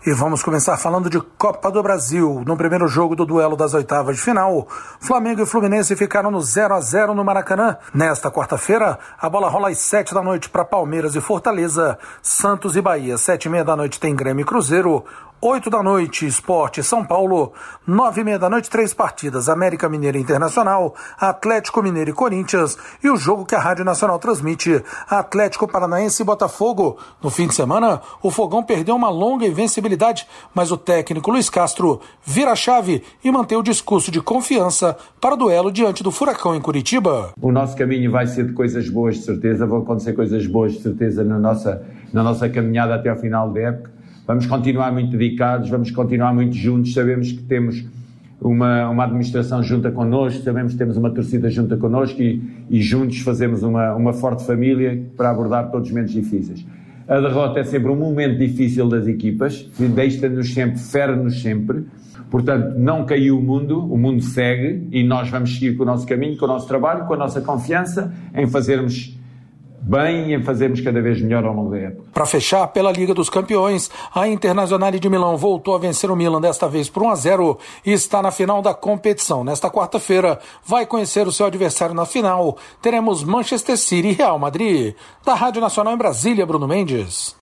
E vamos começar falando de Copa do Brasil. No primeiro jogo do duelo das oitavas de final, Flamengo e Fluminense ficaram no 0-0 no Maracanã. Nesta quarta-feira, a bola rola às 7 da noite para Palmeiras e Fortaleza, Santos e Bahia. 7h30 da noite tem Grêmio e Cruzeiro. 8 da noite, Sport e São Paulo. 9h30 da noite, 3 partidas, América Mineiro e Internacional, Atlético Mineiro e Corinthians, e o jogo que a Rádio Nacional transmite, Atlético Paranaense e Botafogo. No fim de semana, o Fogão perdeu uma longa invencibilidade, mas o técnico Luiz Castro vira a chave e mantém o discurso de confiança para o duelo diante do Furacão em Curitiba. O nosso caminho vai ser de coisas boas, de certeza, vão acontecer coisas boas, de certeza, na nossa caminhada até ao final da época. Vamos continuar muito dedicados, vamos continuar muito juntos, sabemos que temos uma administração junta connosco, sabemos que temos uma torcida junta connosco e juntos fazemos uma forte família para abordar todos os momentos difíceis. A derrota é sempre um momento difícil das equipas, deixa-nos sempre, fere-nos sempre, portanto não caiu o mundo segue e nós vamos seguir com o nosso caminho, com o nosso trabalho, com a nossa confiança em fazermos bem e em fazermos cada vez melhor ao longo da época. Para fechar, pela Liga dos Campeões, a Internazionale de Milão voltou a vencer o Milan, desta vez por 1-0, e está na final da competição. Nesta quarta-feira, vai conhecer o seu adversário na final. Teremos Manchester City e Real Madrid. Da Rádio Nacional em Brasília, Bruno Mendes.